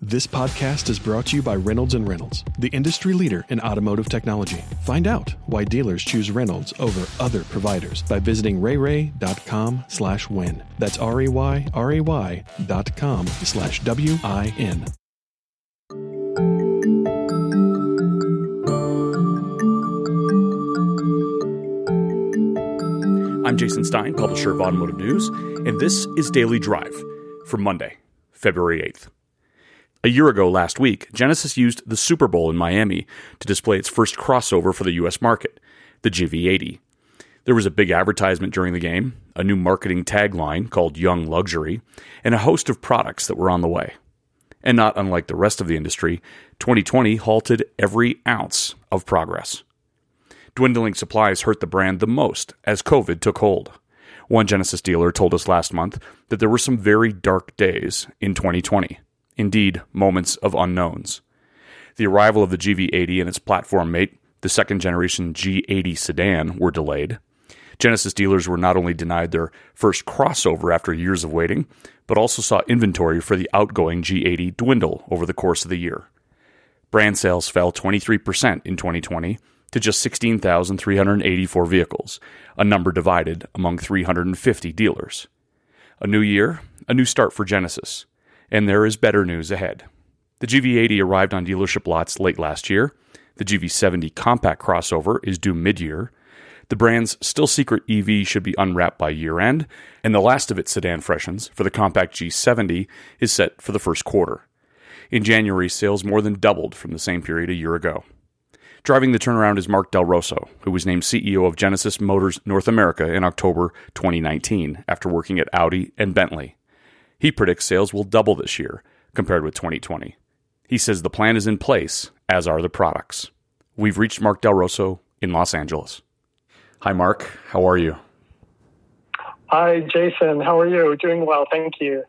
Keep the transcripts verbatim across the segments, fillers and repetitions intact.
This podcast is brought to you by Reynolds and Reynolds, the industry leader in automotive technology. Find out why dealers choose Reynolds over other providers by visiting rayray.com slash win. That's R-A-Y-R-A-Y dot com slash W-I-N. I'm Jason Stein, publisher of Automotive News, and this is Daily Drive for Monday, February eighth. A year ago last week, Genesis used the Super Bowl in Miami to display its first crossover for the U S market, the G V eighty. There was a big advertisement during the game, a new marketing tagline called Young Luxury, and a host of products that were on the way. And not unlike the rest of the industry, twenty twenty halted every ounce of progress. Dwindling supplies hurt the brand the most as COVID took hold. One Genesis dealer told us last month that there were some very dark days in twenty twenty. Indeed, moments of unknowns. The arrival of the G V eighty and its platform mate, the second-generation G eighty sedan, were delayed. Genesis dealers were not only denied their first crossover after years of waiting, but also saw inventory for the outgoing G eighty dwindle over the course of the year. Brand sales fell twenty-three percent in twenty twenty to just sixteen thousand three hundred eighty-four vehicles, a number divided among three hundred fifty dealers. A new year, a new start for Genesis. And there is better news ahead. The G V eighty arrived on dealership lots late last year. The G V seventy compact crossover is due mid-year. The brand's still secret E V should be unwrapped by year-end. And the last of its sedan freshens for the compact G seventy is set for the first quarter. In January, sales more than doubled from the same period a year ago. Driving the turnaround is Mark Del Rosso, who was named C E O of Genesis Motors North America in October twenty nineteen after working at Audi and Bentley. He predicts sales will double this year compared with twenty twenty. He says the plan is in place, as are the products. We've reached Mark Del Rosso in Los Angeles. Hi, Mark. How are you? Hi, Jason. How are you? Doing well, thank you.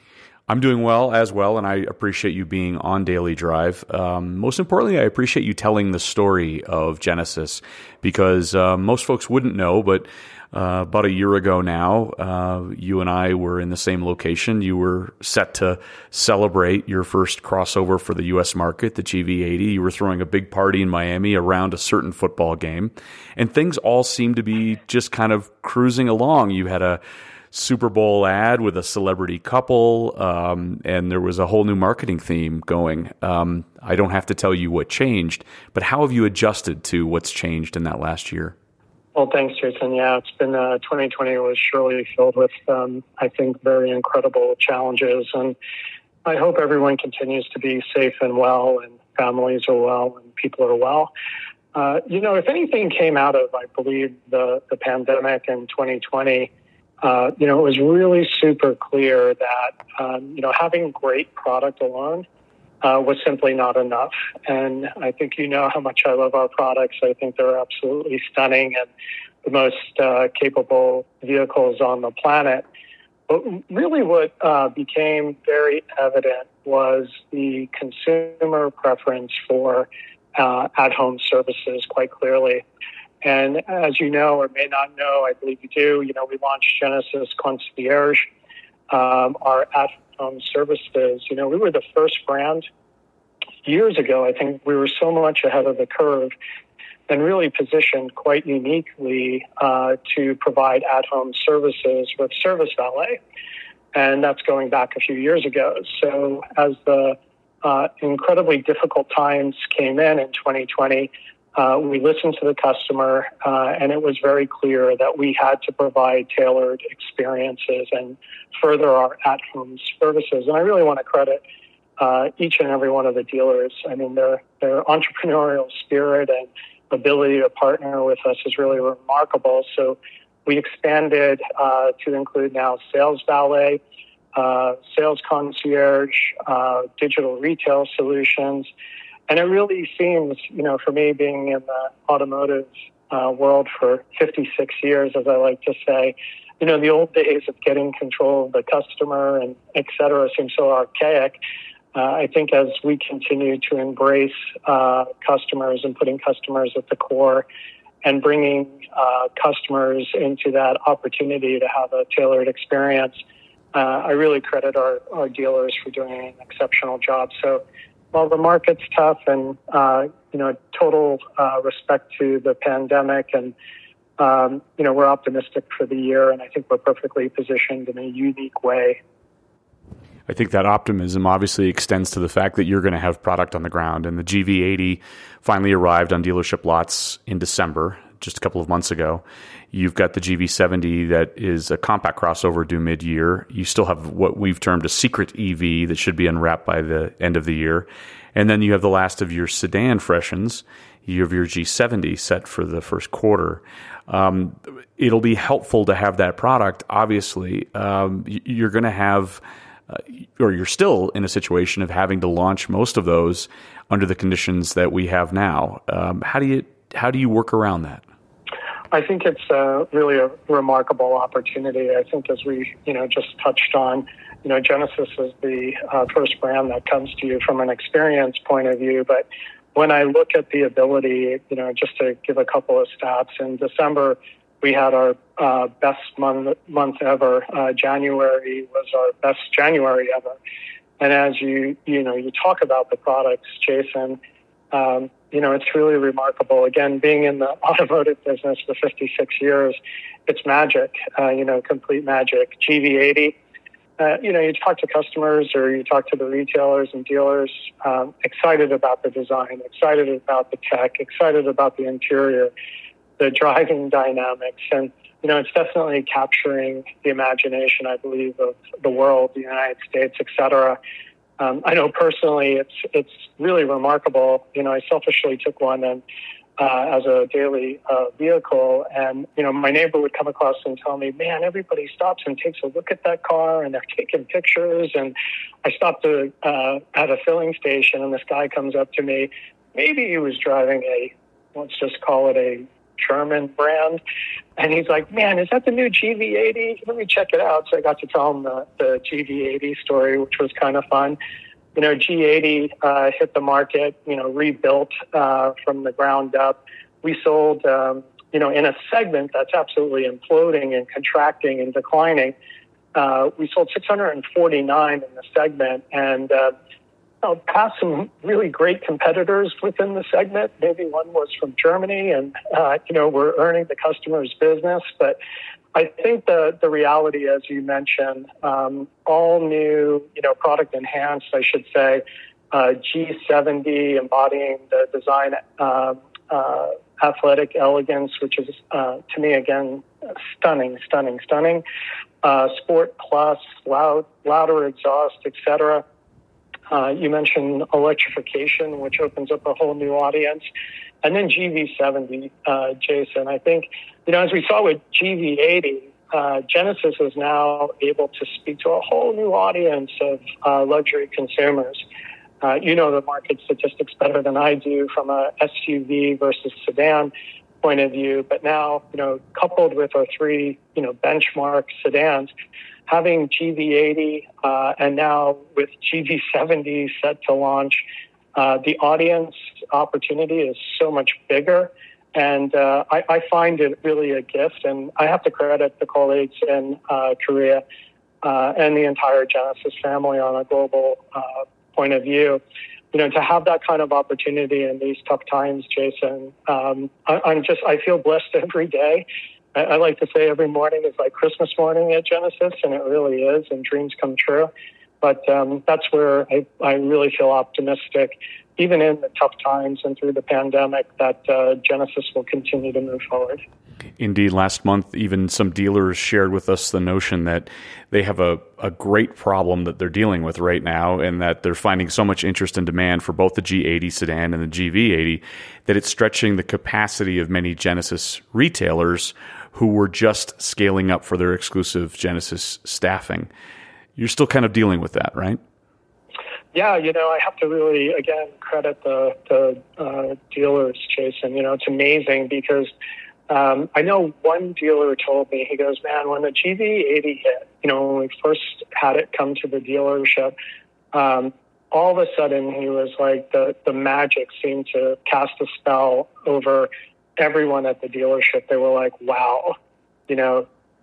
I'm doing well as well, and I appreciate you being on Daily Drive. Um, most importantly, I appreciate you telling the story of Genesis, because uh, most folks wouldn't know, but uh, about a year ago now, uh, you and I were in the same location. You were set to celebrate your first crossover for the U S market, the G V eighty. You were throwing a big party in Miami around a certain football game, and things all seemed to be just kind of cruising along. You had a Super Bowl ad with a celebrity couple, um, and there was a whole new marketing theme going. Um, I don't have to tell you what changed, but how have you adjusted to what's changed in that last year? Well, thanks, Jason. Yeah, it's been uh, twenty twenty was surely filled with, um, I think, very incredible challenges, and I hope everyone continues to be safe and well, and families are well, and people are well. Uh, you know, if anything came out of, I believe, the, the pandemic in twenty twenty, Uh, you know, it was really super clear that, um, you know, having great product alone uh, was simply not enough. And I think you know how much I love our products. I think they're absolutely stunning and the most uh, capable vehicles on the planet. But really what uh, became very evident was the consumer preference for uh, at-home services quite clearly. And as you know or may not know, I believe you do, you know, we launched Genesis Concierge, um, our at-home services. You know, we were the first brand years ago. I think we were so much ahead of the curve and really positioned quite uniquely uh, to provide at-home services with Service Valet. And that's going back a few years ago. So as the uh, incredibly difficult times came in in twenty twenty, Uh, we listened to the customer, uh, and it was very clear that we had to provide tailored experiences and further our at-home services. And I really want to credit uh, each and every one of the dealers. I mean, their their entrepreneurial spirit and ability to partner with us is really remarkable. So we expanded uh, to include now Sales Valet, uh, Sales Concierge, uh, digital retail solutions. And it really seems, you know, for me being in the automotive uh, world for fifty-six years, as I like to say, you know, the old days of getting control of the customer and et cetera seem so archaic. Uh, I think as we continue to embrace uh, customers and putting customers at the core and bringing uh, customers into that opportunity to have a tailored experience, uh, I really credit our, our dealers for doing an exceptional job. So while the market's tough and, uh, you know, total uh, respect to the pandemic and, um, you know, we're optimistic for the year, and I think we're perfectly positioned in a unique way. I think that optimism obviously extends to the fact that you're going to have product on the ground. And the G V eighty finally arrived on dealership lots in December, just a couple of months ago. You've got the G V seventy that is a compact crossover due mid-year. You still have what we've termed a secret E V that should be unwrapped by the end of the year. And then you have the last of your sedan freshens. You have your G seventy set for the first quarter. Um, it'll be helpful to have that product. Obviously, um, you're going to have... Uh, or you're still in a situation of having to launch most of those under the conditions that we have now. Um, how do you how do you work around that? I think it's uh, really a remarkable opportunity. I think as we you know just touched on, you know Genesis is the uh, first brand that comes to you from an experience point of view. But when I look at the ability, you know, just to give a couple of stats, in December, we had our uh, best month, month ever. Uh, January was our best January ever. And as you, you know, you talk about the products, Jason, um, you know, it's really remarkable. Again, being in the automotive business for fifty-six years, it's magic, uh, you know, complete magic. G V eighty, uh, you know, you talk to customers or you talk to the retailers and dealers, um, excited about the design, excited about the tech, excited about the interior, the driving dynamics. And, you know, it's definitely capturing the imagination, I believe, of the world, the United States, et cetera. Um, I know personally it's it's really remarkable. You know, I selfishly took one and uh, as a daily uh, vehicle. And, you know, my neighbor would come across and tell me, man, everybody stops and takes a look at that car and they're taking pictures. And I stopped to, uh, at a filling station and this guy comes up to me. Maybe he was driving a, let's just call it a German brand. And he's like, man, is that the new G V eighty? Let me check it out. So I got to tell him the, the G V eighty story, which was kind of fun. You know, G eighty uh, hit the market, you know, rebuilt uh, from the ground up. We sold, um, you know, in a segment that's absolutely imploding and contracting and declining. Uh, we sold six hundred forty-nine in the segment, and uh, I'll pass some really great competitors within the segment. Maybe one was from Germany, and uh, you know we're earning the customer's business. But I think the the reality, as you mentioned, um, all new, you know, product enhanced, I should say, uh, G seventy embodying the design uh, uh, athletic elegance, which is uh, to me again stunning, stunning, stunning. Uh, Sport Plus, loud, louder exhaust, et cetera. Uh, you mentioned electrification, which opens up a whole new audience. And then G V seventy, uh, Jason. I think, you know, as we saw with G V eighty, uh, Genesis is now able to speak to a whole new audience of uh, luxury consumers. Uh, you know the market statistics better than I do from a S U V versus sedan point of view. But now, you know, coupled with our three, you know, benchmark sedans, having G V eighty uh, and now with G V seventy set to launch, uh, the audience opportunity is so much bigger. And uh, I, I find it really a gift. And I have to credit the colleagues in uh, Korea uh, and the entire Genesis family on a global uh, point of view. You know, to have that kind of opportunity in these tough times, Jason, um, I, I'm just, I feel blessed every day. I like to say every morning is like Christmas morning at Genesis, and it really is, and dreams come true. But um, that's where I, I really feel optimistic, even in the tough times and through the pandemic, that uh, Genesis will continue to move forward. Indeed. Last month, even some dealers shared with us the notion that they have a, a great problem that they're dealing with right now, and that they're finding so much interest and demand for both the G eighty sedan and the G V eighty that it's stretching the capacity of many Genesis retailers who were just scaling up for their exclusive Genesis staffing. You're still kind of dealing with that, right? Yeah, you know, I have to really, again, credit the, the uh, dealers, Jason. You know, it's amazing because um, I know one dealer told me, he goes, man, when the G V eighty hit, you know, when we first had it come to the dealership, um, all of a sudden he was like, the, the magic seemed to cast a spell over everyone at the dealership. They were like, wow, you know,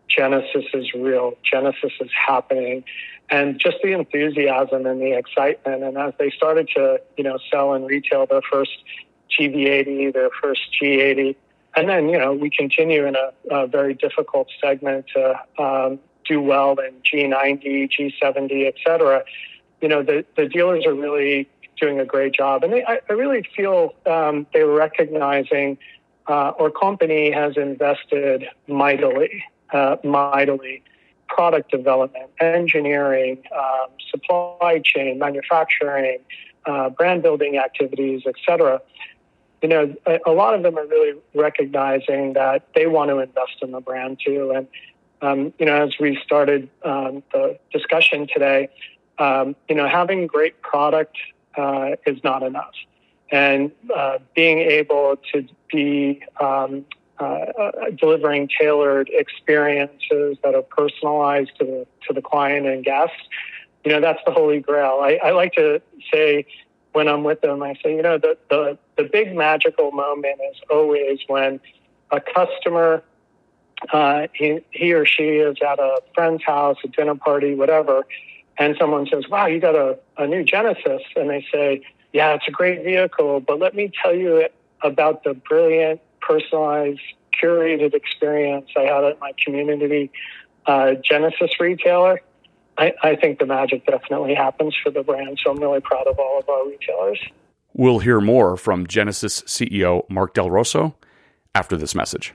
Genesis is real. Genesis is happening. And just the enthusiasm and the excitement. And as they started to, you know, sell and retail their first G V eighty, their first G eighty, and then, you know, we continue in a, a very difficult segment to um, do well in G ninety, G seventy, et cetera. You know, the, the dealers are really doing a great job. And they, I, I really feel um, they're recognizing uh, our company has invested mightily, uh, mightily. Product development, engineering, um, supply chain, manufacturing, uh, brand building activities, et cetera. You know, a, a lot of them are really recognizing that they want to invest in the brand too. And, um, you know, as we started um, the discussion today, um, you know, having great product uh, is not enough. And uh, being able to be um, Uh, uh, delivering tailored experiences that are personalized to the to the client and guests, you know, that's the holy grail. I, I like to say when I'm with them, I say, you know, the, the, the big magical moment is always when a customer, uh, he, he or she is at a friend's house, a dinner party, whatever, and someone says, wow, you got a, a new Genesis. And they say, yeah, it's a great vehicle, but let me tell you about the brilliant, personalized, curated experience I had at my community uh, Genesis retailer. I, I think the magic definitely happens for the brand, so I'm really proud of all of our retailers. We'll hear more from Genesis C E O Mark Del Rosso after this message.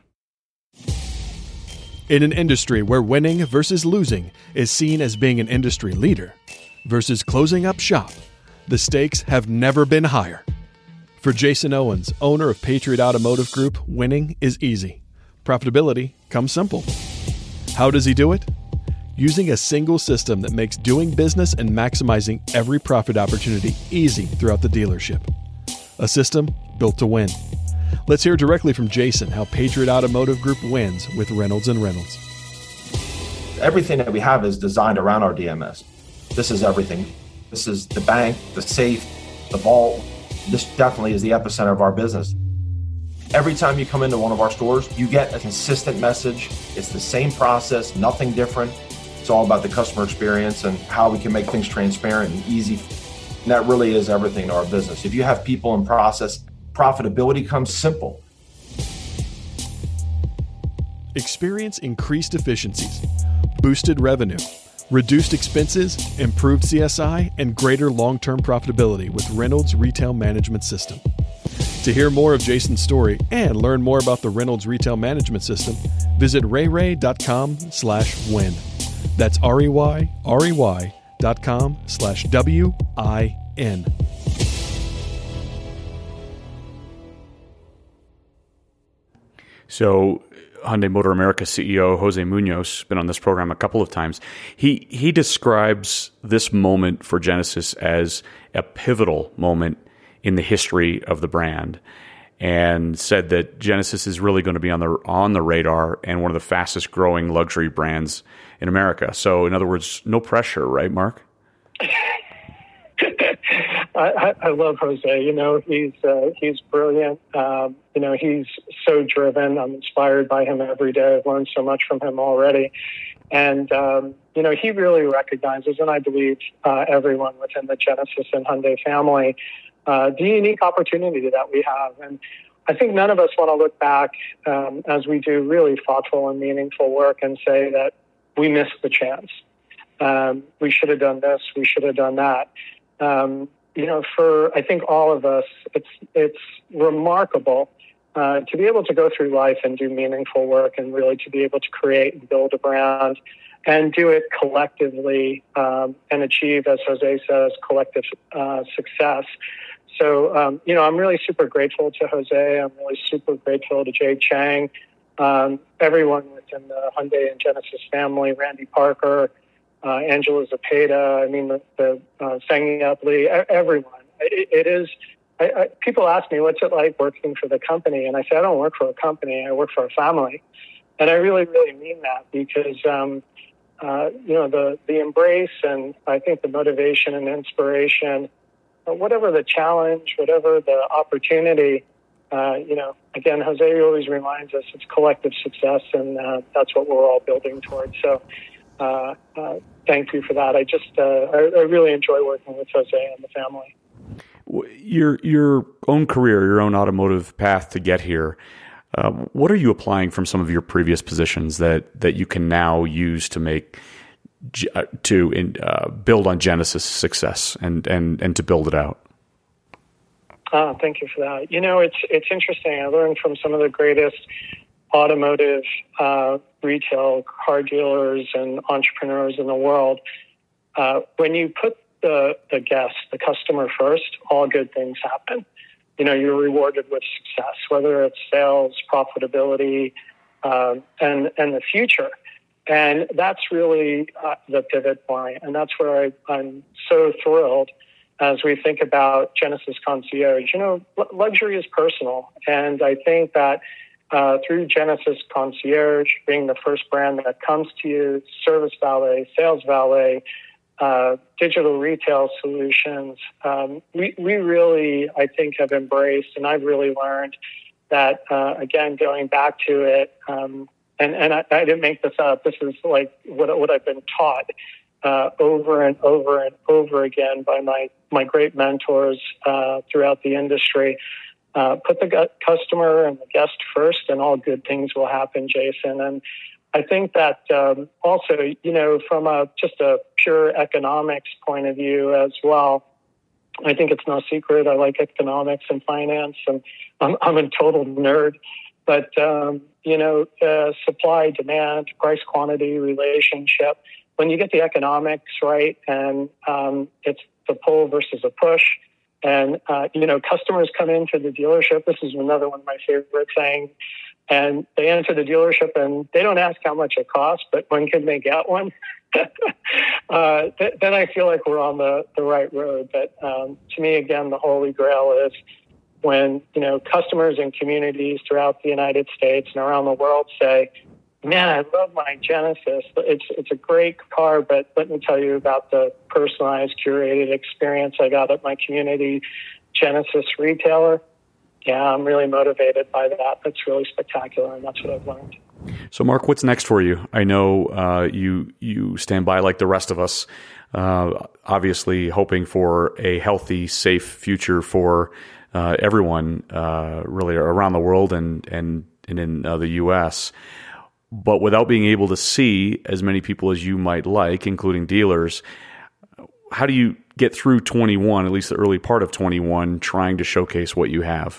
In an industry where winning versus losing is seen as being an industry leader versus closing up shop, the stakes have never been higher. For Jason Owens, owner of Patriot Automotive Group, winning is easy. Profitability comes simple. How does he do it? Using a single system that makes doing business and maximizing every profit opportunity easy throughout the dealership. A system built to win. Let's hear directly from Jason how Patriot Automotive Group wins with Reynolds and Reynolds. Everything that we have is designed around our D M S. This is everything. This is the bank, the safe, the vault. This definitely is the epicenter of our business. Every time you come into one of our stores, you get a consistent message. It's the same process, nothing different. It's all about the customer experience and how we can make things transparent and easy. And that really is everything to our business. If you have people and process, profitability comes simple. Experience increased efficiencies, boosted revenue, reduced expenses, improved C S I, and greater long-term profitability with Reynolds Retail Management System. To hear more of Jason's story and learn more about the Reynolds Retail Management System, visit rayray.com slash win. That's R-E-Y, R-E-Y dot com slash W I N. So Hyundai Motor America C E O Jose Munoz, been on this program a couple of times. He he describes this moment for Genesis as a pivotal moment in the history of the brand, and said that Genesis is really going to be on the on the radar and one of the fastest growing luxury brands in America. So, in other words, no pressure, right, Mark? I, I love Jose. You know, he's uh, he's brilliant. Um, you know, he's so driven. I'm inspired by him every day. I've learned so much from him already. And, um, you know, he really recognizes, and I believe uh, everyone within the Genesis and Hyundai family, uh, the unique opportunity that we have. And I think none of us want to look back um, as we do really thoughtful and meaningful work and say that we missed the chance. Um, we should have done this. We should have done that. Um, you know, for I think all of us, it's it's remarkable uh, to be able to go through life and do meaningful work, and really to be able to create and build a brand and do it collectively um, and achieve, as Jose says, collective uh, success. So, um, you know, I'm really super grateful to Jose. I'm really super grateful to Jay Chang, um, everyone within the Hyundai and Genesis family, Randy Parker, Uh, Angela Zapata, I mean, the, the uh, Sang Lee, everyone. It, it is, I, I, people ask me, what's it like working for the company? And I say, I don't work for a company, I work for a family. And I really, really mean that because, um, uh, you know, the, the embrace and I think the motivation and inspiration, whatever the challenge, whatever the opportunity, uh, you know, again, Jose always reminds us it's collective success, and uh, that's what we're all building towards. So uh, uh, thank you for that. I just, uh, I, I really enjoy working with Jose and the family. Your your own career, your own automotive path to get here, uh, what are you applying from some of your previous positions that, that you can now use to make to in, uh, build on Genesis' success and, and, and to build it out? Ah, thank you for that. You know, it's it's interesting. I learned from some of the greatest automotive uh, retail car dealers and entrepreneurs in the world. Uh, when you put the the guest, the customer first, all good things happen. You know, you're rewarded with success, whether it's sales, profitability, uh, and and the future. And that's really uh, the pivot point, and that's where I, I'm so thrilled as we think about Genesis Concierge. You know, l- luxury is personal, and I think that uh, through Genesis Concierge, being the first brand that comes to you, service valet, sales valet, uh, digital retail solutions, um, we, we really, I think, have embraced, and I've really learned that, uh, again, going back to it, um, and, and I, I didn't make this up, this is like what, what I've been taught uh, over and over and over again by my, my great mentors uh, throughout the industry. Uh, put the customer and the guest first, and all good things will happen, Jason. And I think that um, also, you know, from a just a pure economics point of view as well, I think it's no secret I like economics and finance, and I'm, I'm a total nerd. But, um, you know, uh, supply, demand, price, quantity, relationship, when you get the economics right, and um, it's the pull versus a push, and, uh, you know, customers come into the dealership. This is another one of my favorite things. And they enter the dealership and they don't ask how much it costs, but when can they get one? uh, th- then I feel like we're on the, the right road. But um, to me, again, the holy grail is when, you know, customers and communities throughout the United States and around the world say, man, I love my Genesis. It's, it's a great car, but let me tell you about the personalized, curated experience I got at my community Genesis retailer. Yeah, I'm really motivated by that. That's really spectacular, and that's what I've learned. So, Mark, what's next for you? I know uh, you you stand by like the rest of us, uh, obviously hoping for a healthy, safe future for uh, everyone, uh, really around the world and and, and in uh, the U S, but without being able to see as many people as you might like, including dealers. How do you get through twenty-one, at least the early part of twenty-one, trying to showcase what you have?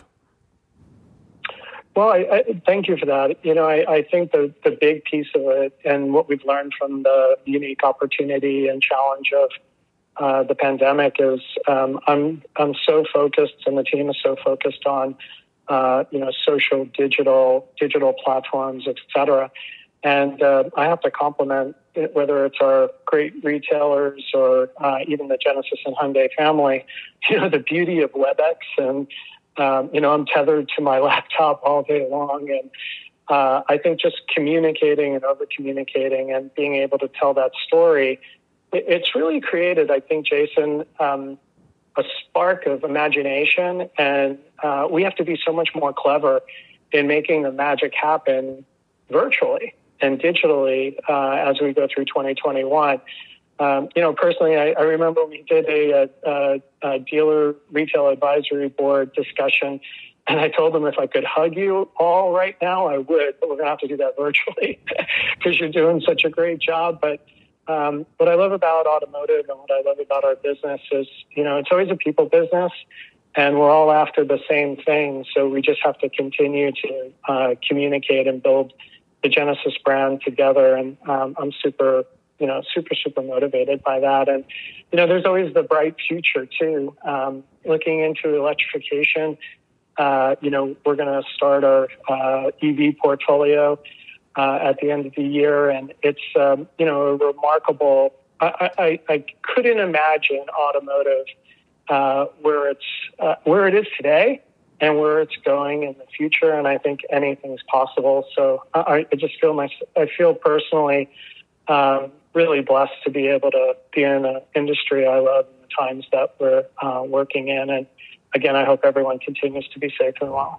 Well, I, I, thank you for that. You know, I, I think the, the big piece of it and what we've learned from the unique opportunity and challenge of uh, the pandemic is um, I'm I'm so focused, and the team is so focused on uh, you know social, digital, digital platforms, et cetera. And uh, I have to compliment it, whether it's our great retailers or uh, even the Genesis and Hyundai family. You know, the beauty of WebEx and Um, you know, I'm tethered to my laptop all day long. And uh, I think just communicating and over-communicating and being able to tell that story, it, it's really created, I think, Jason, um, a spark of imagination. And uh, we have to be so much more clever in making the magic happen virtually and digitally uh, as we go through twenty twenty-one. Um, you know, personally, I, I remember we did a, a, a dealer retail advisory board discussion, and I told them if I could hug you all right now, I would, but we're going to have to do that virtually because you're doing such a great job. But um, what I love about automotive and what I love about our business is, you know, it's always a people business, and we're all after the same thing. So we just have to continue to uh, communicate and build the Genesis brand together. And um, I'm super you know, super, super motivated by that. And, you know, there's always the bright future too. Um, looking into electrification, uh, you know, we're going to start our uh, E V portfolio uh, at the end of the year. And it's, um, you know, a remarkable, I, I, I couldn't imagine automotive uh, where it's, uh, where it is today and where it's going in the future. And I think anything's possible. So I, I just feel my, I feel personally, um, really blessed to be able to be in an industry I love and the times that we're uh, working in. And again, I hope everyone continues to be safe and well.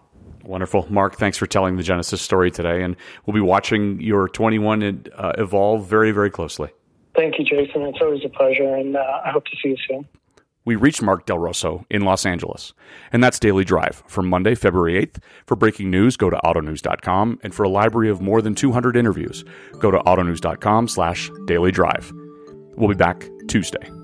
Wonderful. Mark, thanks for telling the Genesis story today, and we'll be watching your twenty-one uh, evolve very, very closely. Thank you, Jason. It's always a pleasure, and uh, I hope to see you soon. We reached Mark Del Rosso in Los Angeles. And that's Daily Drive for Monday, February eighth. For breaking news, go to autonews dot com. And for a library of more than two hundred interviews, go to autonews dot com slash daily drive. We'll be back Tuesday.